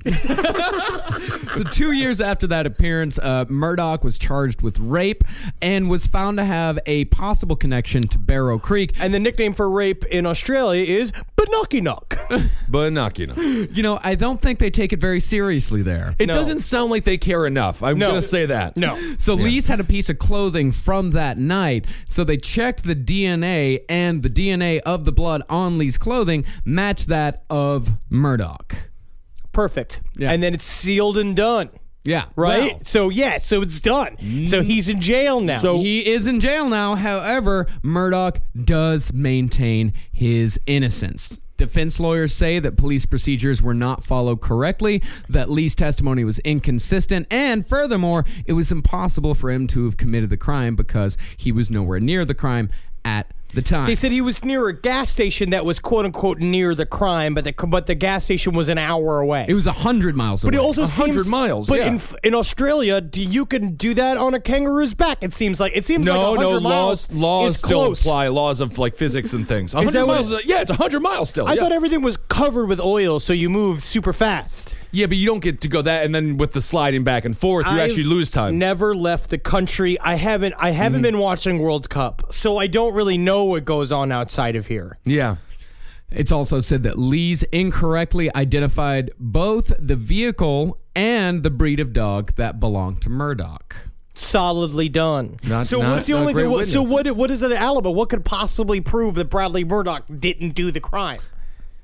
So 2 years after that appearance, Murdoch was charged with rape and was found to have a possible connection to Barrow Creek. And the nickname for rape in Australia is Binocky-Nock. But not, you know. You know, I don't think they take it very seriously there. It doesn't sound like they care enough. I'm No. going to say that. No. So Lee's had a piece of clothing from that night. So they checked the DNA, and the DNA of the blood on Lee's clothing matched that of Murdoch. Perfect. Yeah. And then it's sealed and done. Yeah. Right? Well, So it's done. So he's in jail now. So- he is in jail now. However, Murdoch does maintain his innocence. Defense lawyers say that police procedures were not followed correctly, that Lee's testimony was inconsistent, and furthermore, it was impossible for him to have committed the crime because he was nowhere near the crime at the time. They said he was near a gas station that was quote unquote near the crime, but the gas station was an hour away. It was 100 miles away. But it also 100 seems miles, But yeah. in Australia, you can do that on a kangaroo's back. It seems like like 100 miles laws is still close. apply. Laws of like physics and things. 100 that what miles. Yeah, it's 100 miles still. I yeah. thought everything was covered with oil, so you moved super fast. Yeah, but you don't get to go that, and then with the sliding back and forth, you actually lose time. Never left the country. I haven't been watching World Cup, so I don't really know what goes on outside of here. Yeah. It's also said that Lee's incorrectly identified both the vehicle and the breed of dog that belonged to Murdoch. Solidly done. Not- so not- what's the not a only great thing? So witness. what is an alibi? What could possibly prove that Bradley Murdoch didn't do the crime?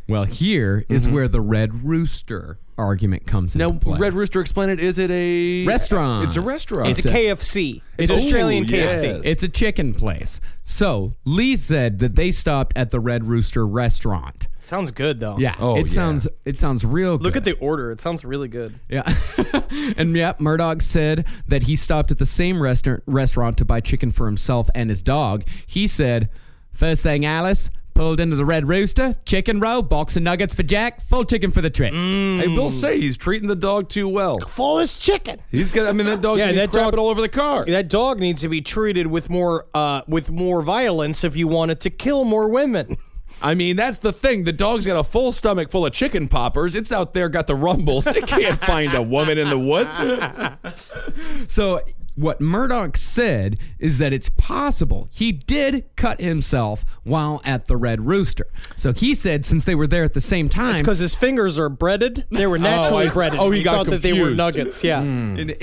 Well, here is where the Red Rooster argument comes Now, into play. Red Rooster, explain it. Is it a Restaurant. It's a restaurant. It's a KFC. It's Australian KFC. yes. It's a chicken place. So Lee said that they stopped at the Red Rooster restaurant. Sounds good though. Yeah, Oh, it sounds real good. Look at the order. It sounds really good. Yeah. And yeah, Murdoch said that he stopped at the same restaurant to buy chicken for himself and his dog. He said, first thing, Alice, pulled into the Red Rooster, chicken roll, box of nuggets for Jack, full chicken for the trip. Hey, Bill say he's treating the dog too well. Full as chicken. He's got. I mean, that dog's Yeah, that that dog- crapping all over the car. That dog needs to be treated with more violence if you want it to kill more women. I mean, that's the thing. The dog's got a full stomach full of chicken poppers. It's out there, got the rumbles. It can't find a woman in the woods. So what Murdoch said is that it's possible he did cut himself while at the Red Rooster. So he said since they were there at the same time. It's because his fingers are breaded. They were naturally breaded. he got thought that they were confused. nuggets. Yeah. And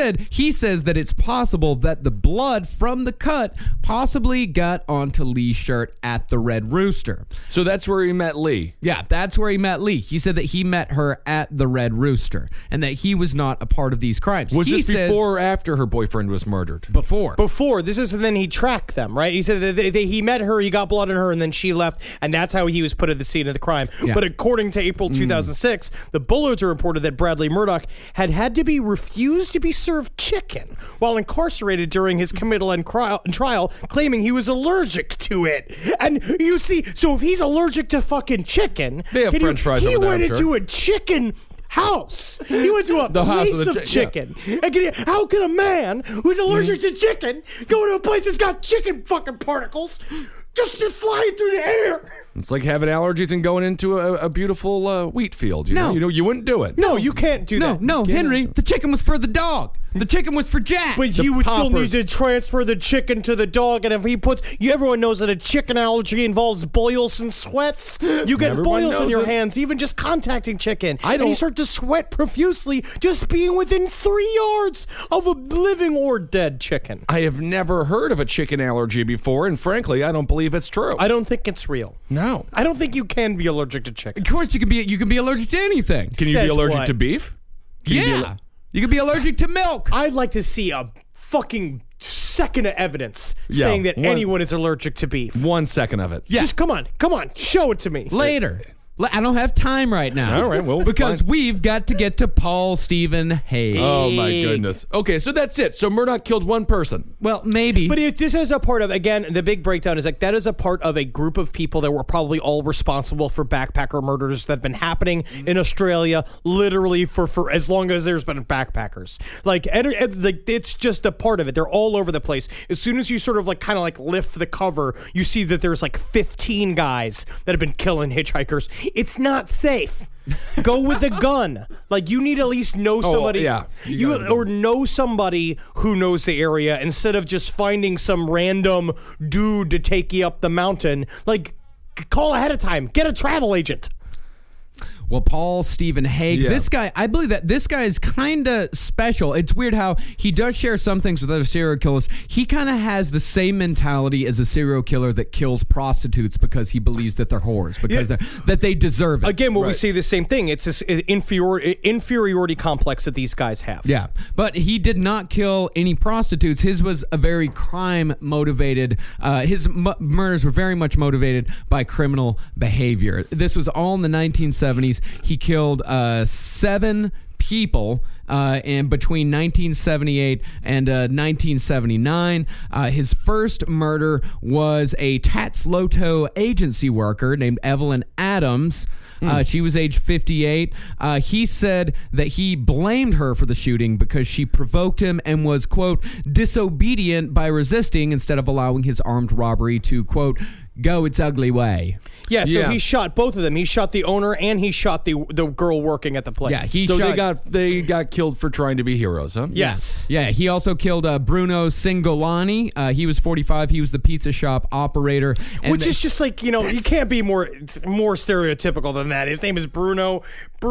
he says that it's possible that the blood from the cut possibly got onto Lee's shirt at the Red Rooster. So that's where he met Lee. Yeah, that's where he met Lee. He said that he met her at the Red Rooster and that he was not a part of these crimes. Was he this says, before or after her boyfriend was murdered? Before. Before, this is, and then he tracked them, right? He said that he met her, he got blood on her, and then she left, and that's how he was put at the scene of the crime. Yeah. But according to April 2006, the Bulletin reported that Bradley Murdoch had to be refused to be served chicken while incarcerated during his committal and trial, claiming he was allergic to it. And you see, so if he's allergic to fucking chicken, They have French fries he over there, went I'm into sure. a chicken house. He went to a The house place of the of chicken. And how can a man who's allergic to chicken go to a place that's got chicken fucking particles just flying through the air? It's like having allergies and going into a beautiful wheat field. You know, you wouldn't do it. No, you can't do that. No, Henry, the chicken was for the dog. The chicken was for Jack. But you would still need to transfer the chicken to the dog, and if he puts, everyone knows that a chicken allergy involves boils and sweats. You get Everyone boils on knows your it. hands, even just contacting chicken. I And you don't- start to sweat profusely just being within 3 yards of a living or dead chicken. I have never heard of a chicken allergy before, and frankly, I don't believe it's true. I don't think it's real. No. I don't think you can be allergic to chicken. Of course, you can be allergic to anything. Can you be Says allergic what? to beef? Yeah, you can be allergic to milk. I'd like to see a fucking second of evidence Yeah, saying that one- anyone is allergic to beef. 1 second of it. Yeah. Just come on, show it to me. Later. I don't have time right now. All right, well, because fine. we've got to get to Paul Stephen Haig. Oh my goodness. Okay, so that's it. So Murdoch killed one person. Well, maybe. But this is a part of, again, the big breakdown is like that is a part of a group of people that were probably all responsible for backpacker murders that have been happening in Australia literally for as long as there's been backpackers. Like, it's just a part of it. They're all over the place. As soon as you sort of like kind of like lift the cover, you see that there's like 15 guys that have been killing hitchhikers. It's not safe. Go with a gun. Like, you need to at least know somebody. yeah. Or know somebody who knows the area instead of just finding some random dude to take you up the mountain. Like, call ahead of time. Get a travel agent. Well, Paul Stephen Haig, Yeah. this guy, I believe that this guy is kind of special. It's weird how he does share some things with other serial killers. He kind of has the same mentality as a serial killer that kills prostitutes because he believes that they're whores, because that they deserve it. Again, we see the same thing. It's this inferiority complex that these guys have. Yeah, but he did not kill any prostitutes. His was a very crime-motivated, his murders were very much motivated by criminal behavior. This was all in the 1970s. He killed 7 people in between 1978 and 1979. His first murder was a Tatsloto agency worker named Evelyn Adams. She was age 58. He said that he blamed her for the shooting because she provoked him and was, quote, disobedient by resisting instead of allowing his armed robbery to, quote, go its ugly way. Yeah, so Yeah. he shot both of them. He shot the owner and he shot the girl working at the place. Yeah, he So shot. they got killed for trying to be heroes, huh? Yes. Yeah, he also killed Bruno Cingolani. He was 45. He was the pizza shop operator. And Which is just like, you can't be more stereotypical than that. His name is Bruno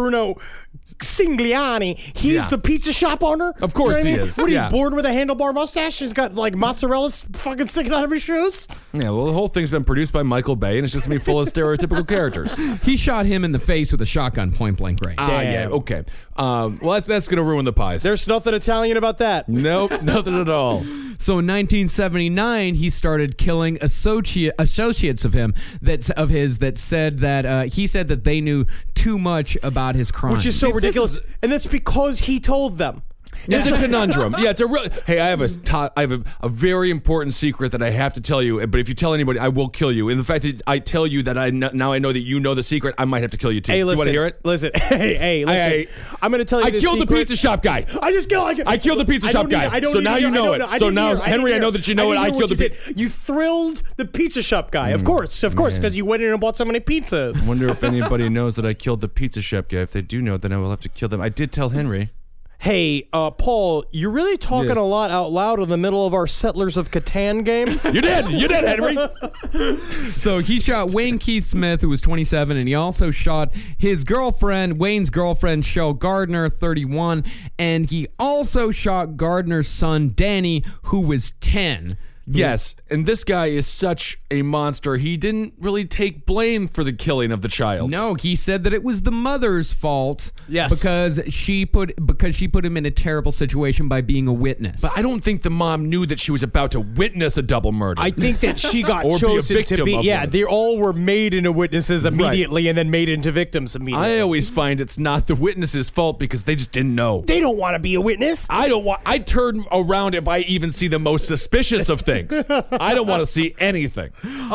Cingliani. He's the pizza shop owner? Of course You know he what I mean? is, What are yeah. you, born with a handlebar mustache? He's got like mozzarella fucking sticking out of his shoes? Yeah, well, the whole thing's been pretty produced by Michael Bay, and it's just going to be full of stereotypical characters. He shot him in the face with a shotgun, point blank range. Yeah, okay. Well, that's going to ruin the pies. There's nothing Italian about that. Nope, nothing at all. So in 1979, he started killing associates of his that said that he said that they knew too much about his crimes. Which is so ridiculous. And that's because he told them. It's a conundrum. Yeah, it's a real. Hey, I have a very important secret that I have to tell you. But if you tell anybody, I will kill you. And the fact that I tell you that now I know that you know the secret, I might have to kill you too. Hey, listen, you want to hear it? Listen, listen. I'm going to tell you. I this killed secret. the pizza shop guy. I killed the pizza shop guy. So now you know it. So now, Henry, I know that you know it. I killed the pizza. You thrilled the pizza shop guy. Of course, because you went in and bought so many pizzas. I wonder if anybody knows that I killed the pizza shop guy. If they do know, then I will have to kill them. I did tell Henry. Hey, Paul, you're really talking a lot out loud in the middle of our Settlers of Catan game. You did, Henry. So he shot Wayne Keith Smith, who was 27, and he also shot his girlfriend, Wayne's girlfriend, Shell Gardner, 31, and he also shot Gardner's son, Danny, who was 10. Yes, and this guy is such a monster. He didn't really take blame for the killing of the child. No, he said that it was the mother's fault. Yes. because she put him in a terrible situation by being a witness. But I don't think the mom knew that she was about to witness a double murder. I think that she got Or be a chosen victim to be. of Yeah, one. they all were made into witnesses immediately and then made into victims immediately. I always find it's not the witness's fault because they just didn't know. They don't want to be a witness. I turn around if I even see the most suspicious of things. I don't want to see anything.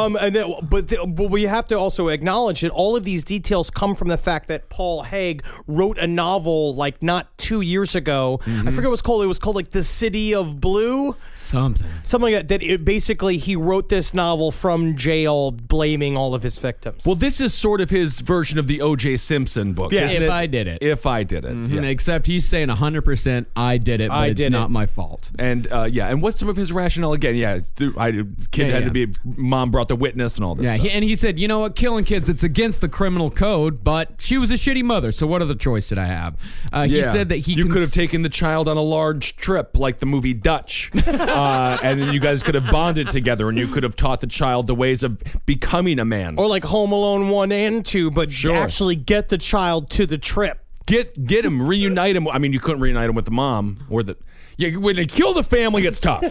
But we have to also acknowledge that all of these details come from the fact that Paul Haig wrote a novel like not 2 years ago. I forget what it was called. It was called like The City of Blue. Something Like that. Basically, he wrote this novel from jail, blaming all of his victims. Well, this is sort of his version of the O.J. Simpson book. Yeah. isn't If it? I did it. If I did it. Yeah. Except he's saying 100% I did it, but it's not my fault. And and what's some of his rationale again? Yeah, kid had to be. Mom brought the witness and all this. Yeah, stuff. and he said, you know what, killing kids, it's against the criminal code, but she was a shitty mother, so what other choice did I have? He said that you could have taken the child on a large trip, like the movie Dutch, and then you guys could have bonded together, and you could have taught the child the ways of becoming a man. Or like Home Alone 1 and 2, but actually get the child to the trip. Get him, reunite him. I mean, you couldn't reunite him with the mom or the. Yeah, when they kill the family, it's tough.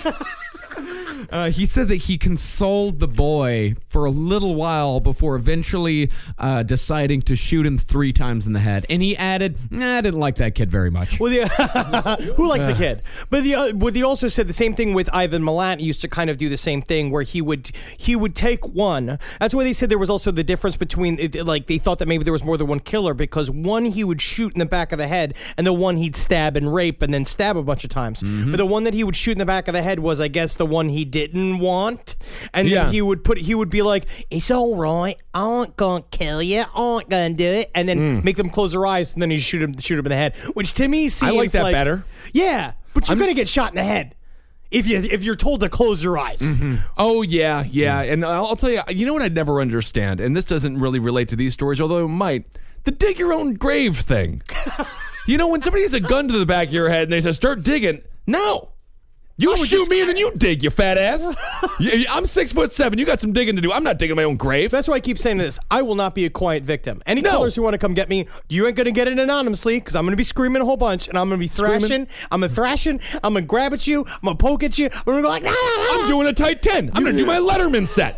He said that he consoled the boy for a little while before eventually deciding to shoot him 3 times in the head. And he added, I didn't like that kid very much. Well, who likes the kid? But he also said the same thing with Ivan Milat. He used to kind of do the same thing where he would take one. That's why they said there was also the difference between, like, they thought that maybe there was more than one killer because one he would shoot in the back of the head and the one he'd stab and rape and then stab a bunch of times. But the one that he would shoot in the back of the head was, I guess, the one he didn't want. And then he would be like, it's all right, I ain't gonna kill you, I ain't gonna do it, and then make them close their eyes, and then he shoot him in the head, which to me seems I like that better. Yeah, but you're gonna get shot in the head if you're told to close your eyes. Oh yeah, and I'll tell you, you know what I'd never understand, and this doesn't really relate to these stories, although it might, the dig your own grave thing. You know, when somebody has a gun to the back of your head and they say, start digging, no. You shoot me and then you dig, you fat ass. I'm 6'7". You got some digging to do. I'm not digging my own grave. That's why I keep saying this. I will not be a quiet victim. Any killers who want to come get me, you ain't going to get it anonymously because I'm going to be screaming a whole bunch and I'm going to be thrashing. I'm going to thrashing. I'm going to grab at you. I'm going to poke at you. I'm going to go like, I'm doing a tight 10. I'm going to do my Letterman set.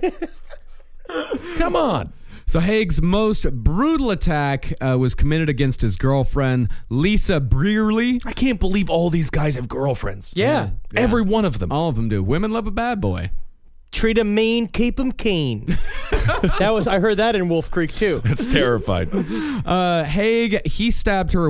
Come on. So Haig's most brutal attack was committed against his girlfriend, Lisa Brearley. I can't believe all these guys have girlfriends. Yeah. Every one of them. All of them do. Women love a bad boy. Treat him mean, keep him keen. I heard that in Wolf Creek too. That's terrified. Haig, he stabbed her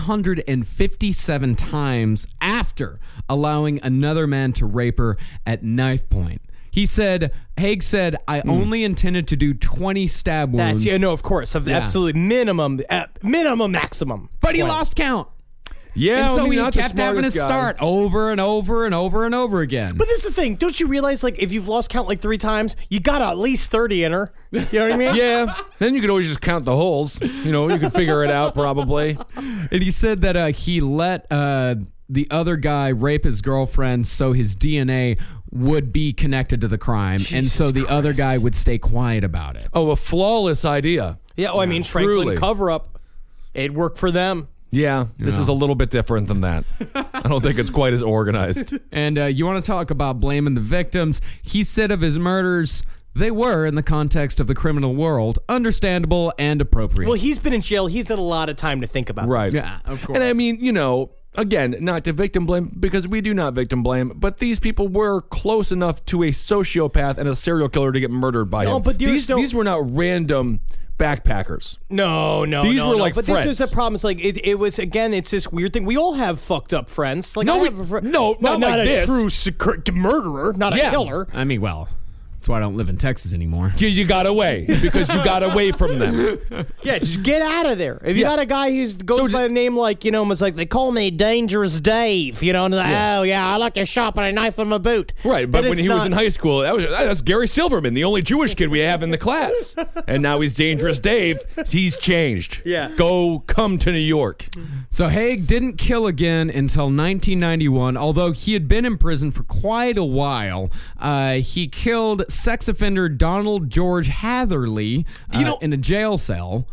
157 times after allowing another man to rape her at knife point. Haig said, I only intended to do 20 stab wounds. Of course. Absolutely minimum, maximum. But he lost count. Yeah, and so he not kept the having to smartest guy. start over and over and over and over again. But this is the thing. Don't you realize, like, if you've lost count like 3 times, you got at least 30 in her. You know what I mean? Yeah. Then you could always just count the holes. You know, you could figure it out probably. And he said that he let the other guy rape his girlfriend so his DNA would be connected to the crime, and so the other guy would stay quiet about it. Oh, a flawless idea. Yeah, well, I mean, truly. Franklin cover-up, it worked for them. Yeah, this is a little bit different than that. I don't think it's quite as organized. And you want to talk about blaming the victims? He said of his murders, they were, in the context of the criminal world, understandable and appropriate. Well, he's been in jail. He's had a lot of time to think about Right. this. Yeah, of course. And I mean, again, not to victim blame, because we do not victim blame, but these people were close enough to a sociopath and a serial killer to get murdered by him. But these were not random backpackers. No. These were like but friends. this is the problem. It's like it was, again, it's this weird thing. We all have fucked up friends. Like, No, I we- have a friend. no, not like a this. true murderer, not a killer. I mean, well, that's why I don't live in Texas anymore. You got away because you got away from them. Yeah, just get out of there. If you got a guy who goes by a name like, was like, they call me Dangerous Dave, and like, oh, yeah, I like to shop and a knife in my boot. Right, but That when is he was not- in high school, that's Gary Silverman, the only Jewish kid we have in the class. And now he's Dangerous Dave. He's changed. Yeah. Come to New York. So Haig didn't kill again until 1991, although he had been in prison for quite a while. He killed sex offender Donald George Hatherley in a jail cell.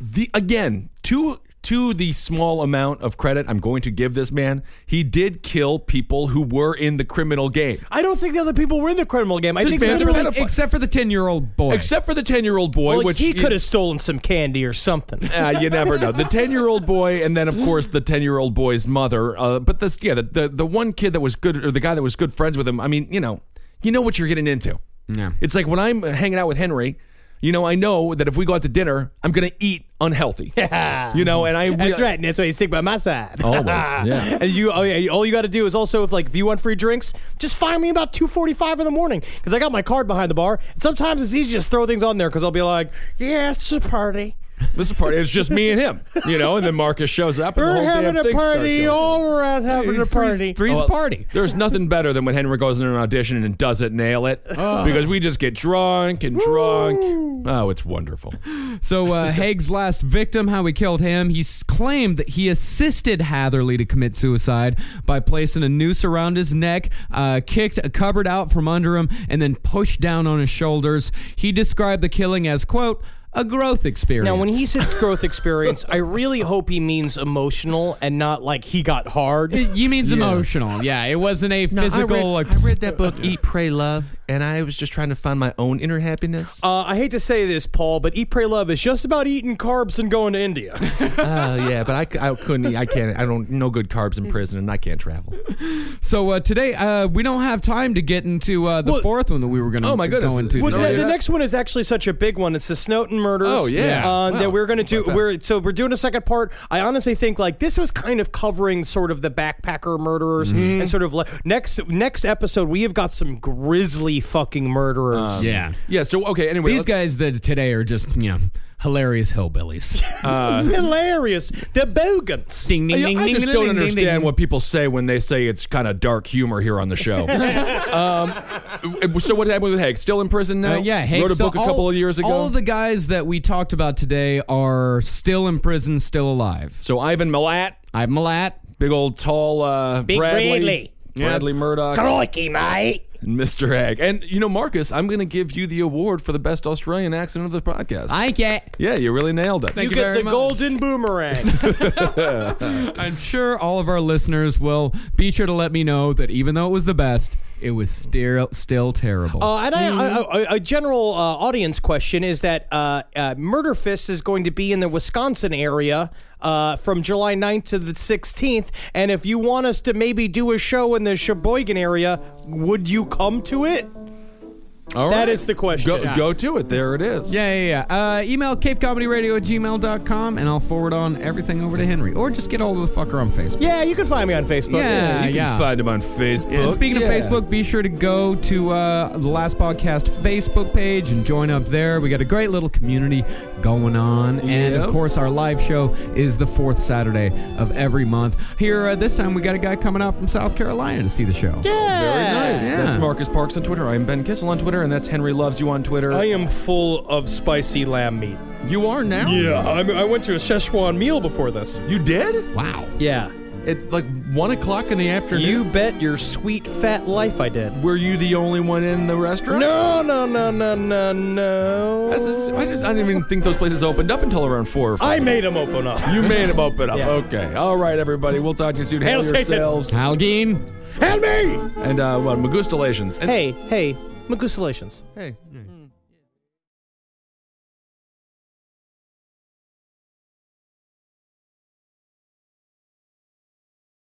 To the small amount of credit I'm going to give this man, he did kill people who were in the criminal game. I don't think the other people were in the criminal game. I This think man's a separately- pedophile. Except for the 10-year-old boy. Except for the 10-year-old boy, well, which he could have stolen some candy or something. you never know. The 10-year-old boy, and then of course the 10-year-old boy's mother. But the one kid that was good, or the guy that was good friends with him. I mean, you know what you're getting into. Yeah. It's like when I'm hanging out with Henry. I know that if we go out to dinner, I'm going to eat unhealthy. And That's right, and that's why you stick by my side. Always, yeah. And all you got to do is also, if you want free drinks, just find me about 2:45 in the morning, because I got my card behind the bar. And sometimes it's easy to just throw things on there, because I'll be like, yeah, it's a party. This is part. It's just me and him, and then Marcus shows up and the We're whole having damn a thing starts party going. all around, having a party. Three's a party. There's nothing better than when Henry goes in an audition and doesn't nail it, because we just get drunk and drunk. Oh, it's wonderful. So Haig's last victim, how he killed him, he claimed that he assisted Hatherley to commit suicide by placing a noose around his neck, kicked a cupboard out from under him, and then pushed down on his shoulders. He described the killing as, quote, a growth experience. Now, when he says growth experience, I really hope he means emotional and not like he got hard. He means emotional. Yeah, it wasn't a physical. I read that book, Eat, Pray, Love, and I was just trying to find my own inner happiness. I hate to say this, Paul, but Eat, Pray, Love is just about eating carbs and going to India. Yeah, but I couldn't eat. I can't. I don't. No good carbs in prison, and I can't travel. So today, we don't have time to get into the fourth one that we were going to go into. Well, Sorry. the next one is actually such a big one. It's the Snowden murders. Oh, yeah. Wow. That we're going to do. We're doing a second part. I honestly think this was kind of covering sort of the backpacker murderers and sort of next episode we have got some grisly fucking murderers. Yeah. Yeah. So okay. Anyway, These guys that today are just, hilarious hillbillies. Hilarious. The Bogans. Ding, ding, ding, I ding, just ding, don't ding, ding, understand ding. what people say when they say it's kind of dark humor here on the show. So what happened with Haig? Still in prison now? Yeah, Haig, wrote a so book a couple of years ago. All of the guys that we talked about today are still in prison, still alive. So Ivan Milat, Ivan Milat. big old tall Big Bradley. Bradley Murdoch, Crikey, mate. and Mr. Haig. And Marcus, I'm going to give you the award for the best Australian accent of the podcast. I get. Yeah, you really nailed it. You get the golden boomerang. I'm sure all of our listeners will be sure to let me know that even though it was the best, it was still terrible. And a general audience question is that Murder Fist is going to be in the Wisconsin area from July 9th to the 16th. And if you want us to maybe do a show in the Sheboygan area, would you come to it? All right. That is the question. Go to it. There it is. Yeah. Email capecomedyradio@gmail.com and I'll forward on everything over to Henry. Or just get all of the fucker on Facebook. Yeah, you can find me on Facebook. Yeah. You can find him on Facebook. And speaking of Yeah. Facebook, be sure to go to the Last Podcast Facebook page and join up there. We got a great little community going on. And, of Yep. course, our live show is the fourth Saturday of every month. Here, this time, we got a guy coming out from South Carolina to see the show. Yeah. Very nice. Yeah. That's Marcus Parks on Twitter. I'm Ben Kissel on Twitter, and that's Henry Loves You on Twitter. I am full of spicy lamb meat. You are now? Yeah, I went to a Szechuan meal before this. You did? Wow. Yeah. It 1 o'clock in the afternoon? You bet your sweet fat life I did. Were you the only one in the restaurant? No. I didn't even think those places opened up until around 4 or 5. I made them open up. You made them open up. Yeah. Okay. All right, everybody. We'll talk to you soon. Hail Hail yourselves. Halgeen. Help me! And, Magustalations. And Hey, Magustalations. Hey.